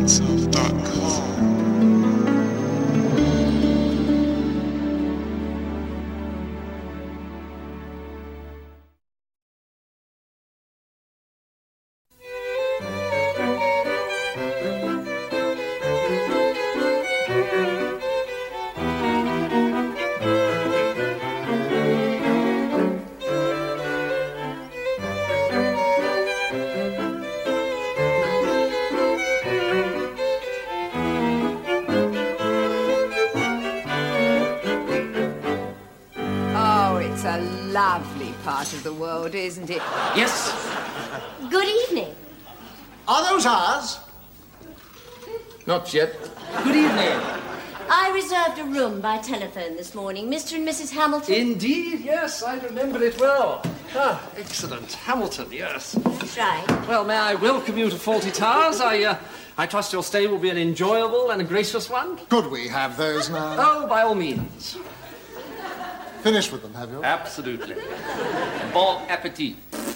Lovely part of the world, isn't it? Yes. Good evening. Are those ours? Not yet. Good evening. I reserved a room by telephone this morning. Mr. and Mrs. Hamilton? Indeed, yes. I remember it well. Ah, excellent. Hamilton, yes. That's right. Well, may I welcome you to Fawlty Towers? I trust your stay will be an enjoyable and a gracious one. Could we have those now? Oh, by all means. Finished with them, have you? Absolutely. Bon appetit.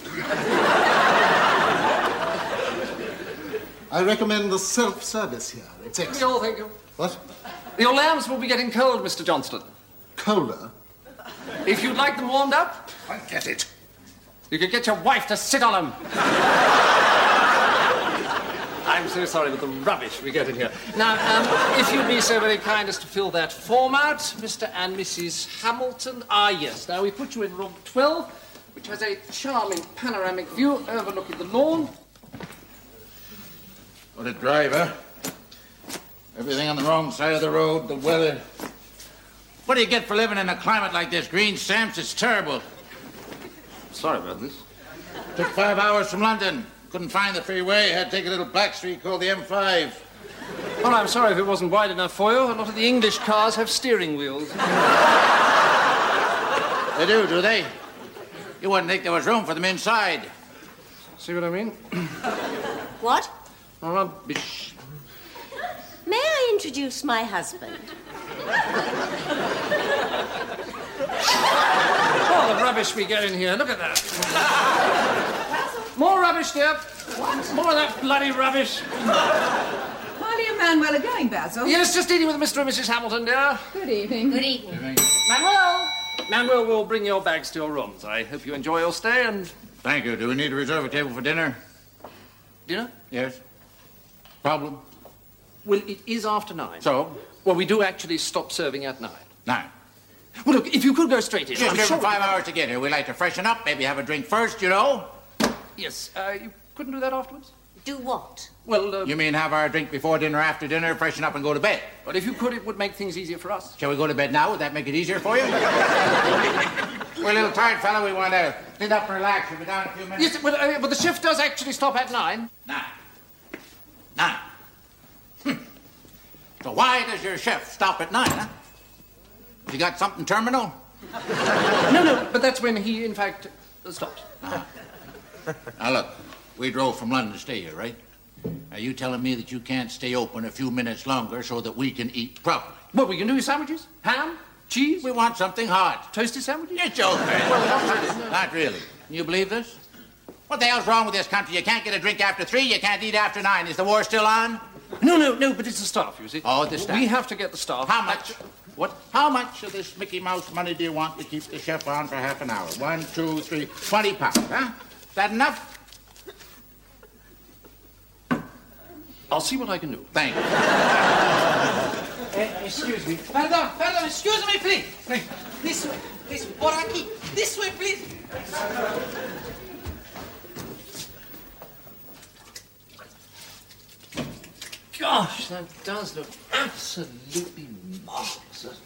I recommend the self-service here. It's excellent. No, thank you. What? Your lambs will be getting cold, Mr. Johnston. Colder? If you'd like them warmed up, I get it. you could get your wife to sit on them. I'm so sorry with the rubbish we get in here. Now, if you'd be so very kind as to fill that form out, Mr. and Mrs. Hamilton. Ah, yes. Now, we put you in room 12, which has a charming panoramic view overlooking the lawn. What a driver. Everything on the wrong side of the road, the weather. What do you get for living in a climate like this? Green stamps, it's terrible. Sorry about this. Took 5 hours from London. Couldn't find the freeway. Had to take a little back street called the M5. Well, I'm sorry if it wasn't wide enough for you. A lot of the English cars have steering wheels. They do they? You wouldn't think there was room for them inside. See what I mean? What? Rubbish. May I introduce my husband? Oh, the rubbish we get in here. Look at that. More rubbish, dear. What? More of that bloody rubbish. Marley and Manuel are going, Basil. Yes, just eating with Mr. and Mrs. Hamilton, dear. Good evening. Good evening. Manuel will bring your bags to your rooms. I hope you enjoy your stay and... Thank you. Do we need to reserve a table for dinner? Dinner? Yes. Problem? Well, it is after 9. So? Well, we do actually stop serving at 9. 9. Well, look, if you could go straight in... Just give them 5 hours to get here. We like to freshen up, maybe have a drink first, you know? Yes, you couldn't do that afterwards? Do what? Well, You mean have our drink before dinner, after dinner, freshen up and go to bed? But if you could, it would make things easier for us. Shall we go to bed now? Would that make it easier for you? We're a little tired, fella. We want to sit up and relax. We'll be down in a few minutes. Yes, but the shift does actually stop at 9. 9. So why does your shift stop at 9, huh? You got something terminal? No, but that's when he, in fact, stops. Now, look, we drove from London to stay here, right? Are you telling me that you can't stay open a few minutes longer so that we can eat properly? What we can do is sandwiches? Ham? Cheese? We want something hot. Toasted sandwiches? You're joking. Not really. Can you believe this? What the hell's wrong with this country? You can't get a drink after 3, you can't eat after 9. Is the war still on? No, but it's the staff, you see. Oh, the staff. We have to get the staff. How much? What? How much of this Mickey Mouse money do you want to keep the chef on for half an hour? 1, 2, 3, 20 pounds, huh? Is that enough? I'll see what I can do. Thank you. Excuse me. Pardon, excuse me, please. This way, por aquí. This way, please. Gosh, that does look absolutely marvelous, doesn't it?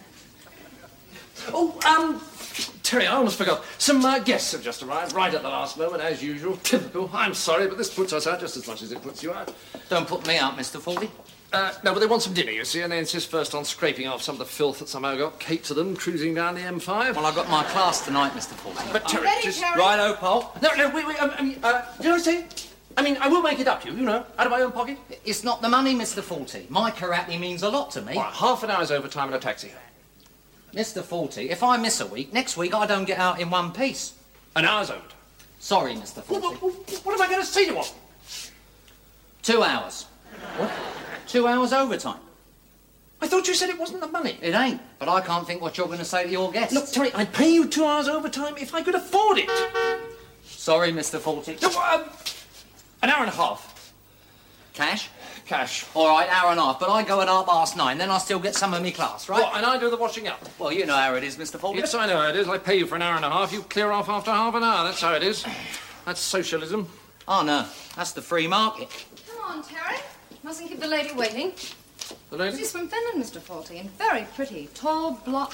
Oh, Terry, I almost forgot. Some guests have just arrived right at the last moment, as usual. Typical. I'm sorry, but this puts us out just as much as it puts you out. Don't put me out, Mr. Fawlty. No, but they want some dinner, you see, and they insist first on scraping off some of the filth that somehow got caked to them cruising down the M5. Well, I got my class tonight, Mr. Fawlty. But Terry, just... Righto, Paul. No, wait, do you know what I say? I mean, I will make it up to you, you know, out of my own pocket. It's not the money, Mr. Fawlty. My karate means a lot to me. All right, half an hour's overtime in a taxi. Mr. Fawlty, if I miss a week, next week I don't get out in one piece. An hour's overtime. Sorry, Mr. Fawlty. What am I going to say to you? 2 hours. What? 2 hours overtime. I thought you said it wasn't the money. It ain't, but I can't think what you're going to say to your guests. Look, Terry, I'd pay you 2 hours overtime if I could afford it. Sorry, Mr. Fawlty. No, an hour and a half. Cash? Cash. All right, hour and a half, but I go at 9:30, then I still get some of me class, right? Well, and I do the washing up. Well, you know how it is, Mr. Fawlty. Yes, I know how it is. I pay you for an hour and a half. You clear off after half an hour. That's how it is. That's socialism. Oh, no, that's the free market. Come on, Terry. Mustn't keep the lady waiting. The lady? She's from Finland, Mr. Fawlty, and very pretty. Tall, blonde.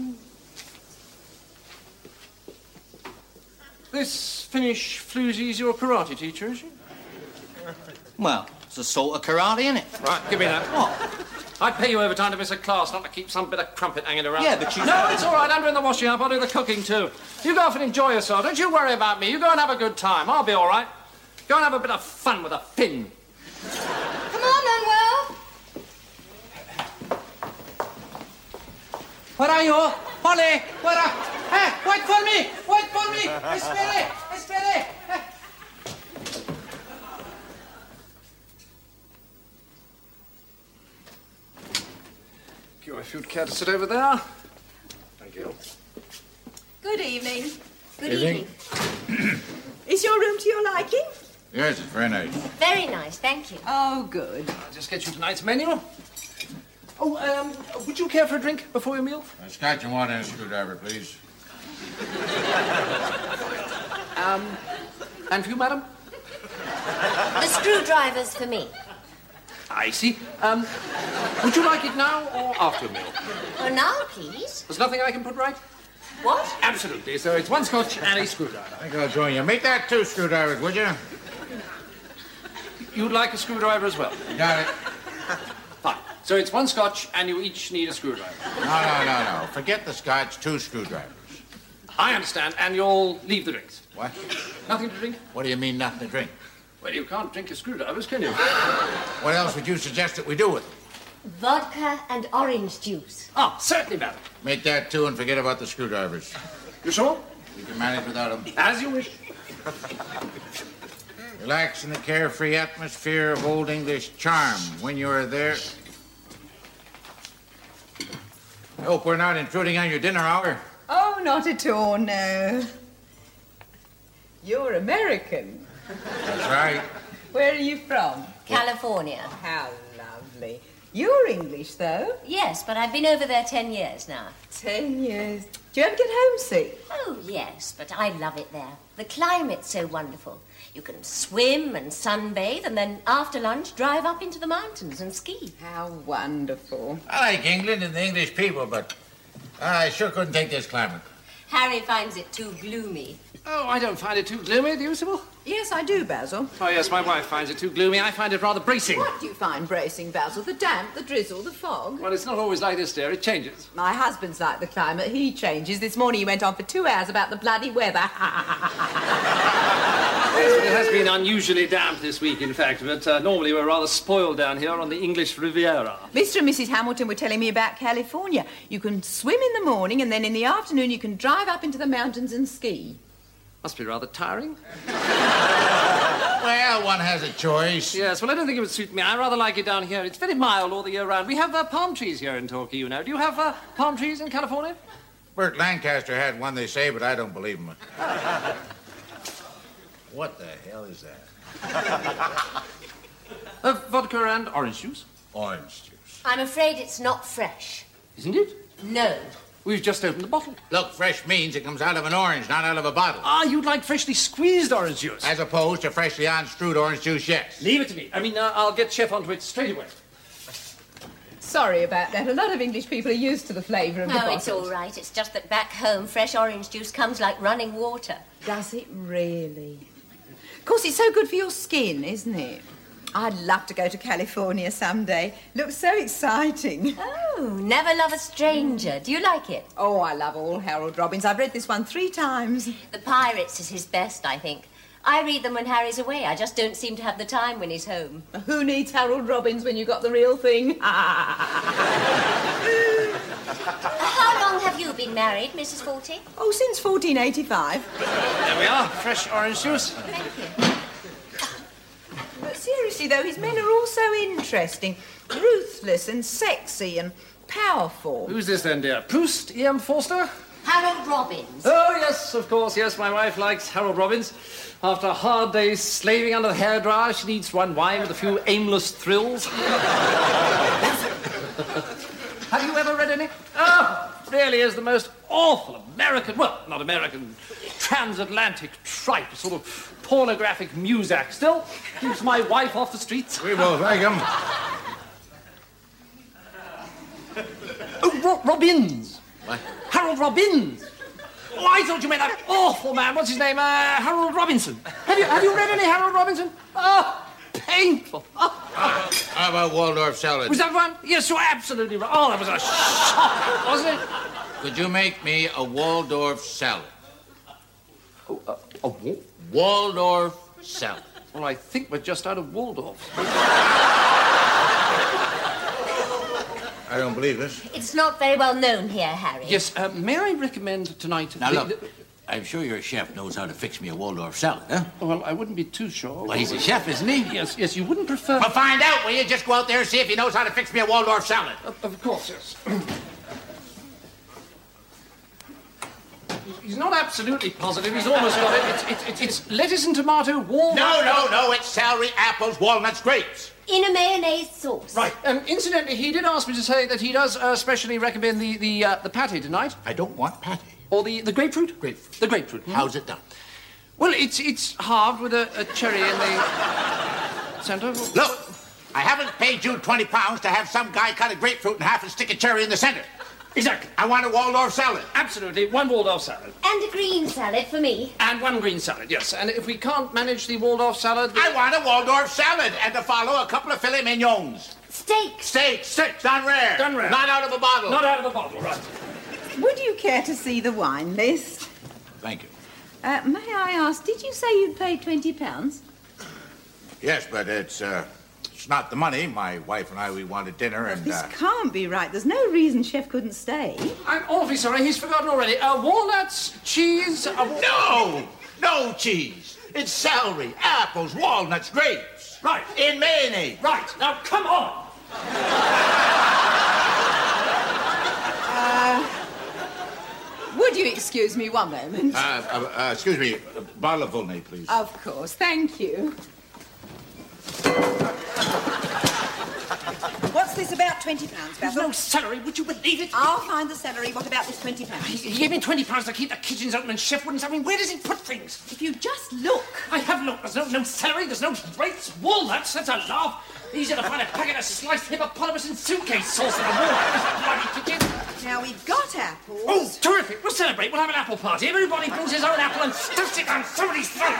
This Finnish floozy's your karate teacher, is she? Well, it's a sort of karate, isn't it? Right, give me that. What? I'd pay you overtime to miss a class, not to keep some bit of crumpet hanging around. Yeah, but you... No, it's all right. I'm doing the washing up. I'll do the cooking, too. You go off and enjoy yourself. Don't you worry about me. You go and have a good time. I'll be all right. Go and have a bit of fun with a Finn. Come on, Manuel. Where are you? Polly, where are... Hey, wait for me! Wait for me! Espere! If you'd care to sit over there. Thank you. Good evening. Good evening. Is your room to your liking? Yes, it's very nice. Very nice, thank you. Oh, good. I'll just get you tonight's menu. Oh, would you care for a drink before your meal? A scotch and water and a screwdriver, please. And for you, madam? The screwdriver's for me. I see. Would you like it now or after a meal? Oh, now, please. There's nothing I can put right? What? Absolutely. So it's one scotch and a screwdriver. I think I'll join you. Make that 2 screwdrivers, would you? You'd like a screwdriver as well? Got it. Fine. So it's one scotch and you each need a screwdriver. No. Forget the scotch, 2 screwdrivers. I understand, and you'll leave the drinks. What? Nothing to drink? What do you mean, nothing to drink? Well, you can't drink your screwdrivers, can you? What else would you suggest that we do with them? Vodka and orange juice. Oh, certainly, madam. Make that 2 and forget about the screwdrivers. You sure? You can manage without them. As you wish. Relax in the carefree atmosphere of old English charm. When you are there... I hope we're not intruding on your dinner hour. Oh, not at all, no. You're American. That's right. Where are you from? California. How lovely. You're English, though. Yes, but I've been over there 10 years now. 10 years. Do you ever get homesick? Oh, yes, but I love it there. The climate's so wonderful. You can swim and sunbathe and then after lunch drive up into the mountains and ski. How wonderful. I like England and the English people, but I sure couldn't take this climate. Harry finds it too gloomy. Oh, I don't find it too gloomy, do you, Sybil? Yes, I do, Basil. Oh, yes, my wife finds it too gloomy. I find it rather bracing. What do you find bracing, Basil? The damp, the drizzle, the fog? Well, it's not always like this, dear. It changes. My husband's like the climate. He changes. This morning he went on for 2 hours about the bloody weather. Yes, but it has been unusually damp this week, in fact, but normally we're rather spoiled down here on the English Riviera. Mr. and Mrs. Hamilton were telling me about California. You can swim in the morning and then in the afternoon you can drive up into the mountains and ski. Must be rather tiring. Well, one has a choice. Yes, well, I don't think it would suit me. I rather like it down here. It's very mild all the year round. We have palm trees here in Torquay, you know. Do you have palm trees in California? Burt Lancaster had one, they say, but I don't believe him. What the hell is that? Vodka and orange juice. Orange juice. I'm afraid it's not fresh. Isn't it? No. We've just opened the bottle. Look, fresh means it comes out of an orange, not out of a bottle. Ah, you'd like freshly squeezed orange juice. As opposed to freshly unscrewed orange juice, yes. Leave it to me. I mean, I'll get Chef onto it straight away. Sorry about that. A lot of English people are used to the flavour of the No, bottles. it's all right. It's just that back home, fresh orange juice comes like running water. Does it really? Of course, it's so good for your skin, isn't it? I'd love to go to California someday. Looks so exciting. Oh, Never Love a Stranger. Do you like it? Oh, I love all Harold Robbins. I've read this one 3 times. The Pirates is his best, I think. I read them when Harry's away. I just don't seem to have the time when he's home. Who needs Harold Robbins when you got the real thing? How long have you been married, Mrs. Fawlty? Oh, since 1485. There we are, fresh orange juice. Thank you. But seriously, though, his men are all so interesting. ruthless and sexy and powerful. Who's this then, dear? Proust, E.M. Forster? Harold Robbins. Oh, yes, of course, yes. My wife likes Harold Robbins. After a hard day's slaving under the hairdryer, she needs one wine with a few aimless thrills. Have you ever read any? Oh, it really is the most awful American, well, not American, transatlantic tripe, a sort of pornographic muzak. Still, keeps my wife off the streets. We both like him. Oh, Robbins. What? Harold Robbins. Oh, I thought you meant that awful man. What's his name? Harold Robinson. Have you read any Harold Robinson? Oh, painful. Oh. How about Waldorf salad? Was that one? Yes, you're absolutely right. Oh, that was a shock, wasn't it? Could you make me a Waldorf salad? A what? Waldorf salad. Well, I think we're just out of Waldorf. I don't believe this. It's not very well known here, Harry. Yes, may I recommend tonight... Now, look, I'm sure your chef knows how to fix me a Waldorf salad, huh? Well, I wouldn't be too sure. Well, he's a chef, isn't he? Yes, you wouldn't prefer... Well, find out, will you? Just go out there and see if he knows how to fix me a Waldorf salad. Of course, yes. He's not absolutely positive. He's almost got it. It's lettuce and tomato, walnut... No. It's celery, apples, walnuts, grapes. In a mayonnaise sauce. Right. Incidentally, he did ask me to say that he does specially recommend the patty tonight. I don't want patty. Or the grapefruit? Grapefruit. The grapefruit. Mm-hmm. How's it done? Well, it's halved with a cherry in the centre. Look, I haven't paid you £20 to have some guy cut a grapefruit in half and stick a cherry in the center. Exactly. I want a Waldorf salad. Absolutely. One Waldorf salad. And a green salad for me. And one green salad, yes. And if we can't manage the Waldorf salad... I want a Waldorf salad and to follow a couple of filet mignons. Steak. Steak. Done rare. Done rare. Not out of a bottle. Not out of a bottle, right. Would you care to see the wine list? Thank you. May I ask, did you say you'd paid £20? Yes, but it's not the money. My wife and I, we wanted dinner and... This can't be right. There's no reason Chef couldn't stay. I'm awfully sorry. He's forgotten already. Walnuts, cheese... No cheese. It's celery, apples, walnuts, grapes. Right. In mayonnaise. Right. Now, come on. Would you excuse me one moment? Excuse me, a bottle of Volnay, please. Of course, thank you. What's this about £20, There's Basil? no celery. Would you believe it? I'll find the celery. What about this £20? He gave me £20 to keep the kitchens open and Chef wouldn't... I mean, where does he put things? If you just look. I have looked. There's no celery, there's no grapes, walnuts. That's a laugh. Easier to find a packet of sliced hippopotamus and suitcase sauce in a walnut. Bloody kitchen. Now, we've got apples. Oh, terrific. We'll celebrate. We'll have an apple party. Everybody brings his own apple and stuffs it down somebody's throat.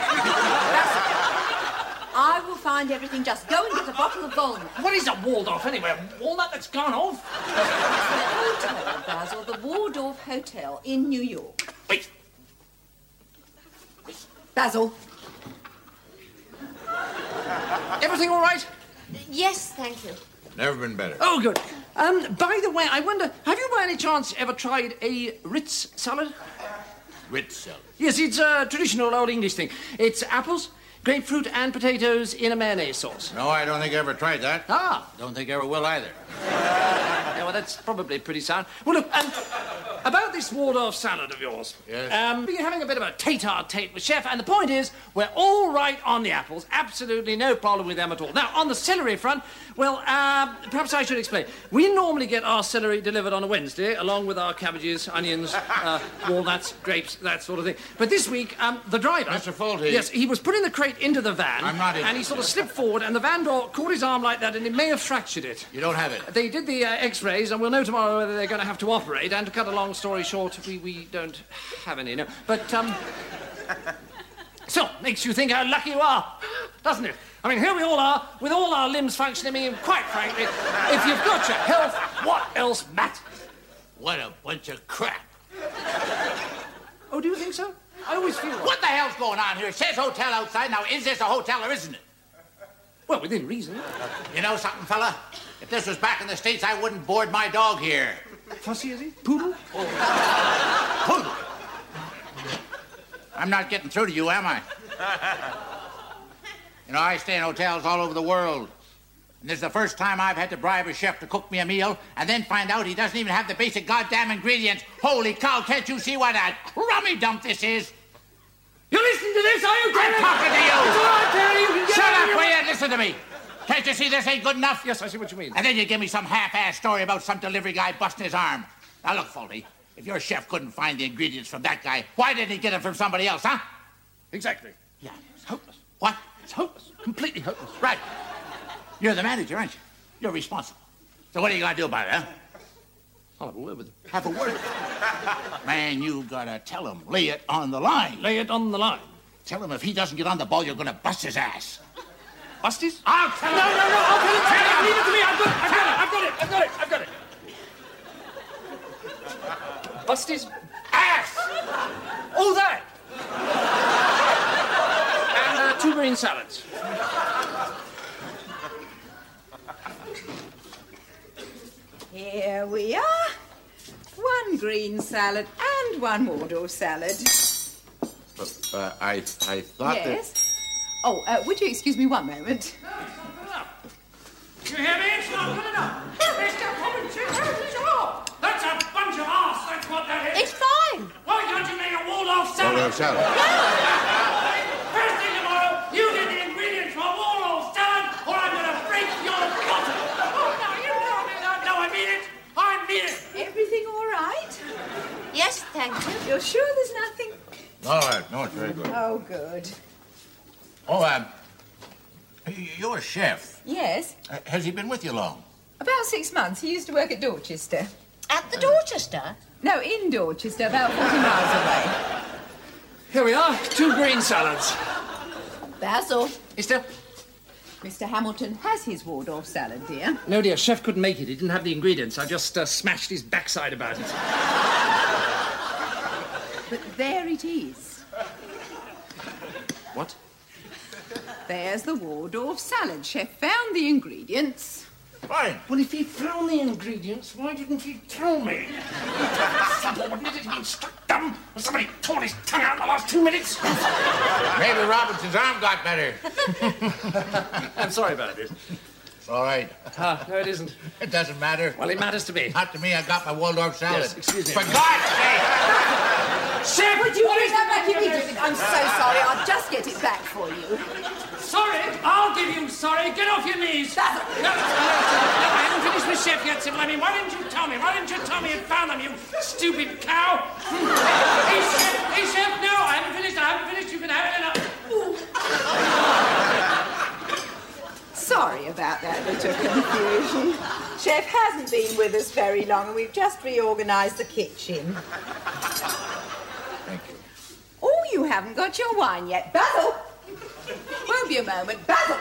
I will find everything. Just go and get a bottle of walnut. What is a Waldorf, anyway? A walnut that's gone off? It's the hotel, Basil, the Waldorf Hotel in New York. Wait. Basil. Everything all right? Yes, thank you. Never been better. Oh, good. By the way, I wonder, have you by any chance ever tried a Ritz salad? Ritz salad. Yes, it's a traditional old English thing. It's apples, grapefruit, and potatoes in a mayonnaise sauce. No, I don't think I ever tried that. Ah. Don't think I ever will either. Yeah, well, that's probably pretty sound. Well, look, about this Waldorf salad of yours. Yes? We're having a bit of a tete-a-tete with Chef, and the point is, we're all right on the apples. Absolutely no problem with them at all. Now, on the celery front, well, perhaps I should explain. We normally get our celery delivered on a Wednesday, along with our cabbages, onions, walnuts, grapes, that sort of thing. But this week, the driver... Mr. Folty. Yes, he was putting the crate into the van. I'm not in. And he sort of slipped forward, and the van door caught his arm like that, and it may have fractured it. You don't have it. They did the X-rays, and we'll know tomorrow whether they're going to have to operate. And to cut a long story short, we don't have any, no. But, so, makes you think how lucky you are, doesn't it? I mean, here we all are, with all our limbs functioning, I mean, quite frankly, if you've got your health, what else matters? What a bunch of crap. Oh, do you think so? I always feel... What the hell's going on here? It says hotel outside. Now, is this a hotel or isn't it? Well, within reason. You know something, fella? If this was back in the States, I wouldn't board my dog here. Fussy, is he? Poodle? Poodle. I'm not getting through to you, am I? You know, I stay in hotels all over the world. And this is the first time I've had to bribe a chef to cook me a meal and then find out he doesn't even have the basic goddamn ingredients. Holy cow, can't you see what a crummy dump this is? You listen to this, are you? I'm talking to you! It's all right, Terry, you can get Shut out up, of will here. you? Listen to me. Can't you see this ain't good enough? Yes, I see what you mean. And then you give me some half-ass story about some delivery guy busting his arm. Now look, Faulty, if your chef couldn't find the ingredients from that guy, why didn't he get them from somebody else, huh? Exactly. Yeah. It's hopeless. What? It's hopeless. Completely hopeless. Right. You're the manager, aren't you? You're responsible. So what are you going to do about it, huh? I'll have a word with him. Have a word. Man, you got to tell him. Lay it on the line. Lay it on the line. Tell him if he doesn't get on the ball, you're going to bust his ass. Bust his? I'll tell him. No, I'll tell it. Tell it. Leave it to me. I've got it. Bust his Ass! all that. And 2 green salads. Here we are. 1 green salad and 1 Waldorf salad. I thought Yes? Oh, would you excuse me one moment? You hear me? It's not good enough. There's no common sense. That's a bunch of arse. That's what that is. It's fine. Why can't you make a Waldorf salad? Waldorf salad. First thing tomorrow, you get the ingredients for a Waldorf salad, or I'm going to break your bottle. Oh, no, you don't mean that. No, I mean it. I mean it. Everything all right? Yes, thank you. You're sure there's nothing? All right. No, it's very good. Oh, good. Oh, you're a chef. Yes? Has he been with you long? About 6 months. He used to work at Dorchester. At the Dorchester? No, in Dorchester, about 40 miles away. Here we are. 2 green salads. Basil, Esther? Mr. Hamilton has his Waldorf salad, dear. No, dear. Chef couldn't make it. He didn't have the ingredients. I just smashed his backside about it. But there it is. What? There's the Waldorf salad. Chef found the ingredients. Fine. Well, if he found the ingredients, why didn't he tell me? Wouldn't it have been struck dumb when somebody tore his tongue out in the last 2 minutes? Maybe Robinson's arm got better. I'm sorry about it. It's all right. No, it isn't. It doesn't matter. Well, it matters to me. Not to me. I got my Waldorf salad. Yes, excuse me. For God's sake! Chef, Would you bring that back immediately? I'm so sorry. I'll just get it back for you. Sorry? I'll give you sorry. Get off your knees. No, I haven't finished with Chef yet, Sybil. I mean, why didn't you tell me? Why didn't you tell me you found them, you stupid cow? Hey, Chef, no, I haven't finished. You can have it enough. Sorry about that bit of confusion. Chef hasn't been with us very long and we've just reorganised the kitchen. Thank you. Oh, you haven't got your wine yet. Basil! Won't be a moment. Basil!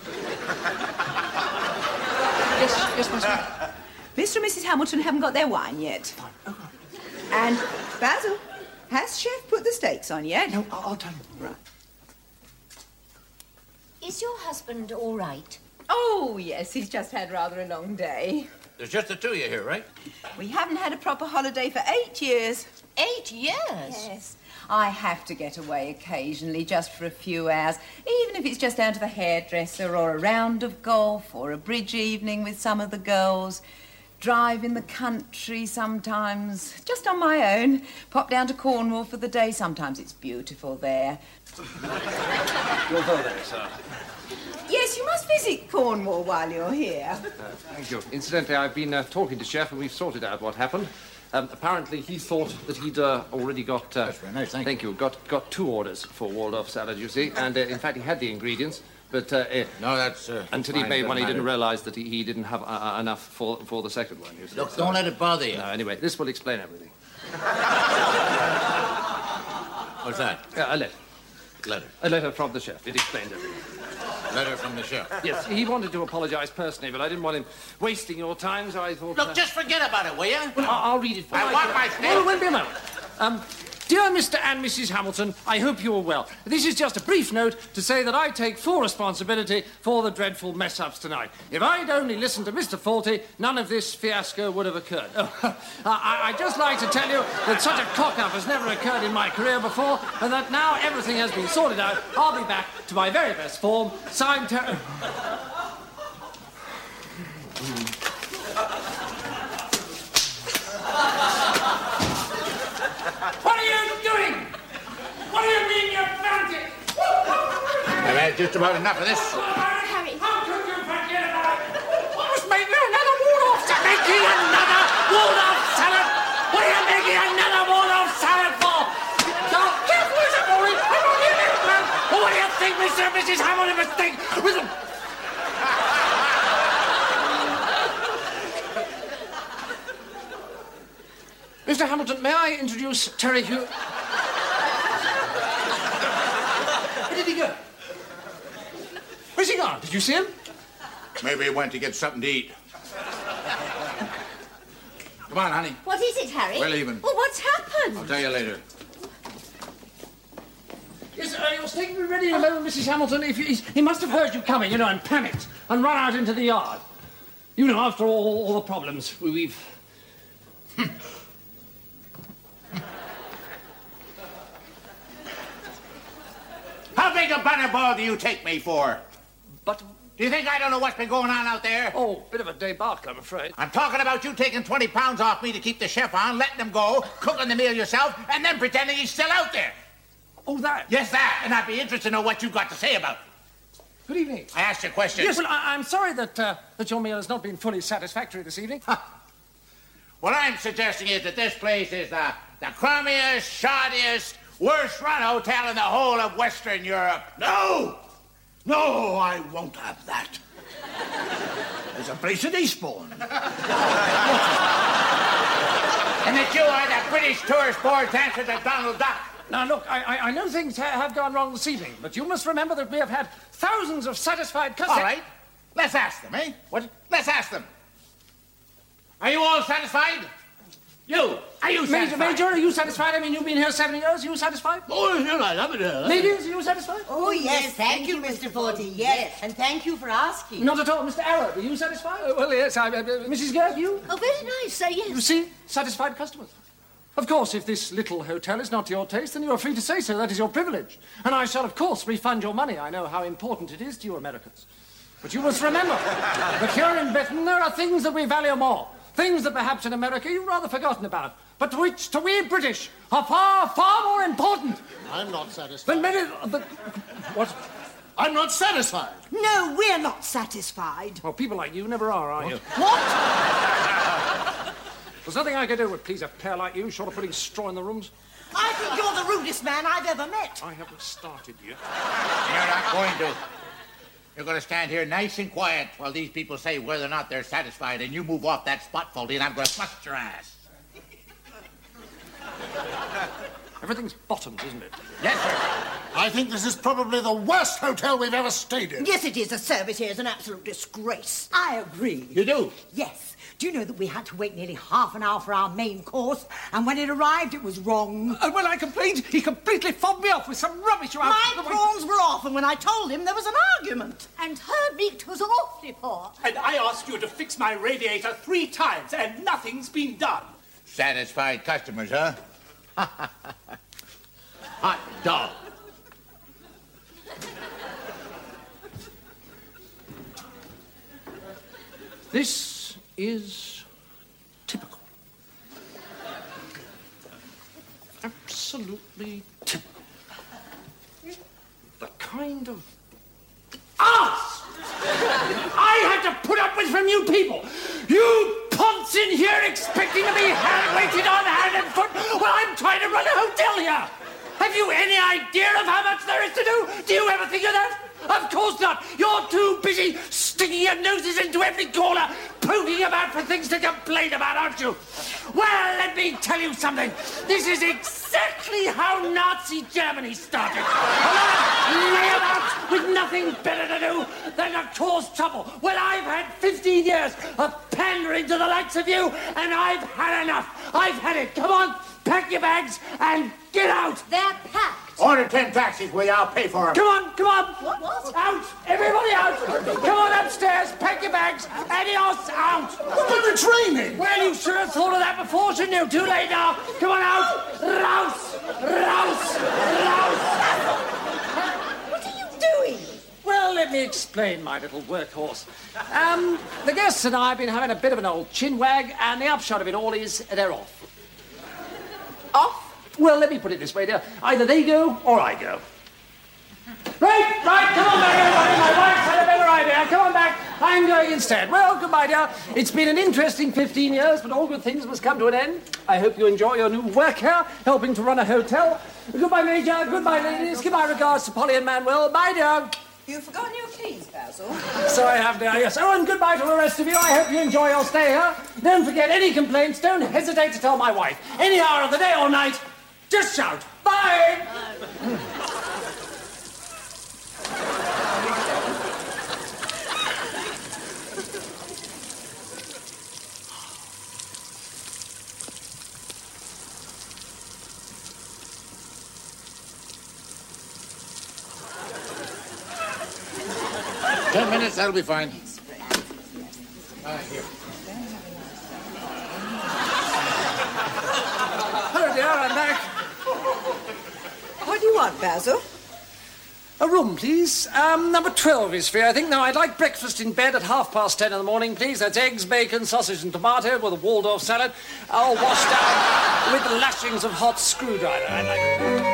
Yes, Master. Mr. and Mrs. Hamilton haven't got their wine yet. And, Basil, has Chef put the steaks on yet? No, I'll tell you. Right. Is your husband all right? Oh, yes, he's just had rather a long day. There's just the 2 of you here, right? We haven't had a proper holiday for 8 years. 8 years? Yes. I have to get away occasionally, just for a few hours, even if it's just down to the hairdresser or a round of golf or a bridge evening with some of the girls. Drive in the country sometimes, just on my own. Pop down to Cornwall for the day. Sometimes it's beautiful there. You'll go there, sir. Yes, you must visit Cornwall while you're here. Thank you. Incidentally, I've been talking to Chef and we've sorted out what happened. Apparently, he thought that he'd already got... That's very nice, thank you. Got 2 orders for Waldorf salad, you see. And, in fact, he had the ingredients. But no, that's... until he made one, he didn't realise that he didn't have enough for the second one, you see. Look, don't let it bother you. No, anyway, this will explain everything. What's that? A letter. Letter. A letter from the chef. It explained everything. Letter from the chef. Yes, he wanted to apologise personally, but I didn't want him wasting your time, so I thought... Look, just forget about it, will you? Well, I'll read it for you. I want my steak. Well, wait a moment. Dear Mr. and Mrs. Hamilton, I hope you are well. This is just a brief note to say that I take full responsibility for the dreadful mess-ups tonight. If I'd only listened to Mr. Faulty, none of this fiasco would have occurred. I'd just like to tell you that such a cock-up has never occurred in my career before, and that now everything has been sorted out, I'll be back to my very best form. Signed, What are you doing? What do you mean you found it? I've had just about enough of this. Harry. How could you forget about it? What's making another Waldorf salad? Making another Waldorf salad? What are you making another Waldorf salad for? Don't get what's up, Maureen. I'm not here, man. What do you think Mr. and Mrs. Hamilton must think? Mr. Hamilton, may I introduce Terry Hugh? Where did he go? Where's he gone? Did you see him? Maybe he went to get something to eat. Come on, honey. What is it, Harry? We're leaving. Well, what's happened? I'll tell you later. Yes, your steak will be ready in a moment, Mrs. Hamilton. He must have heard you coming, and panicked and run out into the yard. You know, after all the problems we've... How big a butterball do you take me for? But... Do you think I don't know what's been going on out there? Oh, bit of a debacle, I'm afraid. I'm talking about you taking 20 pounds off me to keep the chef on, letting him go, cooking the meal yourself, and then pretending he's still out there. Oh, that? Yes, that. And I'd be interested to know what you've got to say about it. Good evening. I asked you a question. Yes, well, I'm sorry that your meal has not been fully satisfactory this evening. What I'm suggesting is that this place is the crummiest, shoddiest, worst-run hotel in the whole of Western Europe. No! No, I won't have that. There's a place in Eastbourne. And that you are the British Tourist Board's answer to Donald Duck. Now, look, I know things have gone wrong this evening, but you must remember that we have had thousands of satisfied customers. All right. Let's ask them, eh? What? Let's ask them. Are you all satisfied? You. Are you satisfied? Major, are you satisfied? I mean, you've been here 7 years. Are you satisfied? Oh, you know, I love it here. Ladies, are you satisfied? Oh, yes, thank you, Mr. Forty, yes. And thank you for asking. Not at all. Mr. Arrow, are you satisfied? Well, yes, Mrs. Gerg, you? Oh, very nice, yes. You see, satisfied customers. Of course, if this little hotel is not to your taste, then you are free to say so. That is your privilege. And I shall, of course, refund your money. I know how important it is to you Americans. But you must remember that here in Britain there are things that we value more. Things that perhaps in America you've rather forgotten about, but which to we British are far, far more important. I'm not satisfied. Than many... What? I'm not satisfied. No, we're not satisfied. Well, people like you never are you? What? There's nothing I can do would please a pair like you, short of putting straw in the rooms. I think you're the rudest man I've ever met. I haven't started yet. You're not going to. You're going to stand here nice and quiet while these people say whether or not they're satisfied, and you move off that spot, Faulty, and I'm going to bust your ass. Everything's bottomed, isn't it? Yes, sir. I think this is probably the worst hotel we've ever stayed in. Yes, it is. The service here is an absolute disgrace. I agree. You do? Yes. Do you know that we had to wait nearly half an hour for our main course, and when it arrived, it was wrong? And when I complained, he completely fobbed me off with some rubbish about... My prawns were off, and when I told him, there was an argument. And her meat was awfully poor. And I asked you to fix my radiator 3 times, and nothing's been done. Satisfied customers, huh? Hot dog. This is typical. Absolutely typical. The kind of arse I had to put up with from you people. You punts in here expecting to be waited on hand and foot while I'm trying to run a hotel here. Have you any idea of how much there is to do? Do you ever think of that? Of course not. You're too busy sticking your noses into every corner, poking about for things to complain about, aren't you? Well, let me tell you something. This is exactly how Nazi Germany started. Out with nothing better to do than to cause trouble. Well, I've had 15 years of pandering to the likes of you, and I've had enough. I've had it. Come on, pack your bags and get out. They're packed. Order 10 taxis, will you? I'll pay for them. Come on, come on. What? Out. Everybody out. Come on upstairs, pack your bags. Adios, out. But the training! Well, you should have thought of that before, shouldn't you? Too late now. Come on out. Rouse. Rouse. Rouse. What are you doing? Well, let me explain, my little workhorse. The guests and I have been having a bit of an old chinwag, and the upshot of it all is they're off. Off? Well, let me put it this way, dear. Either they go or I go. Right, come on back, everybody. My wife's had a better idea. Come on back. I'm going instead. Well, goodbye, dear. It's been an interesting 15 years, but all good things must come to an end. I hope you enjoy your new work here, helping to run a hotel. Goodbye, Major. Goodbye, ladies. Give my regards to Polly and Manuel. Bye, dear. You've forgotten your keys, Basil. So I have, dear, yes. Oh, and goodbye to the rest of you. I hope you enjoy your stay here. Don't forget any complaints. Don't hesitate to tell my wife. Any hour of the day or night, just shout. Bye! 10 minutes, that'll be fine. Here. Hello, dear, I'm back. What do you want, Basil? A room, please. Number 12 is free, I think. Now, I'd like breakfast in bed at 10:30 in the morning, please. That's eggs, bacon, sausage and tomato with a Waldorf salad, all washed down with lashings of hot screwdriver. I'd like